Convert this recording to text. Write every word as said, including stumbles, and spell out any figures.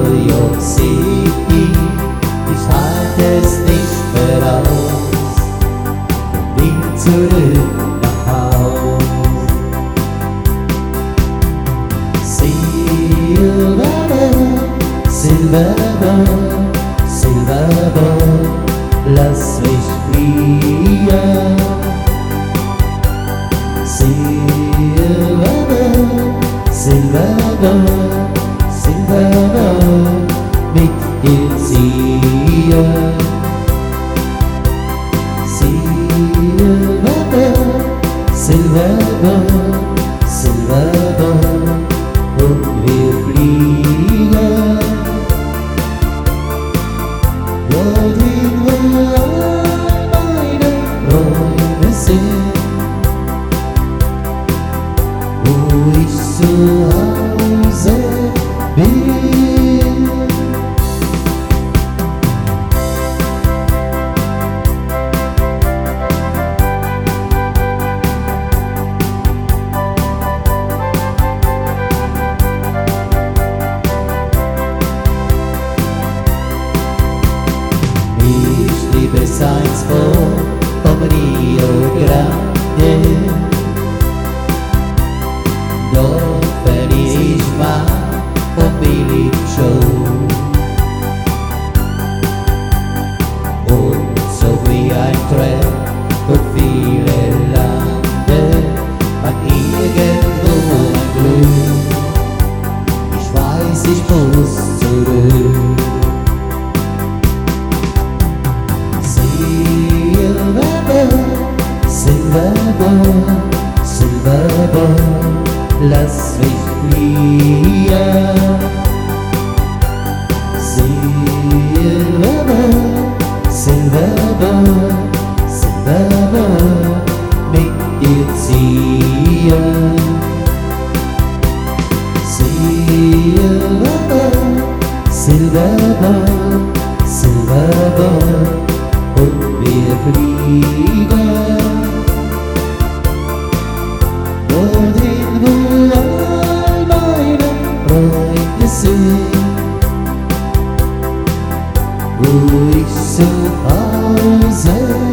New York City. Ich halte es nicht mehr aus und bin zurück nach Haus. Silberboy, Silberboy, Silberboy, lass mich fliehen. Silberboy, Silberboy, Silberboy, mit dir ziehen. Silberboy, Silberboy, Silberboy, und wir fliegen. Dorthin, wo all meine Träume sind, wo ich zu Hause bin. Ich liebe Salzburg vom Rio Grande. Dort verliere ich mal vom Billy Joe. Und so wie ein Traum durch viele Lande, hat irgendwo ein Glück. Ich weiß, ich muss zurück. Silberboy, Silberboy, lass mich fliehen. Silberboy, Silberboy, Silberboy, mit dir ziehen. Silberboy, Silberboy, Silberboy, und wir fliegen. Dorthin, wo all meine Freunde sind, wo ich zu Hause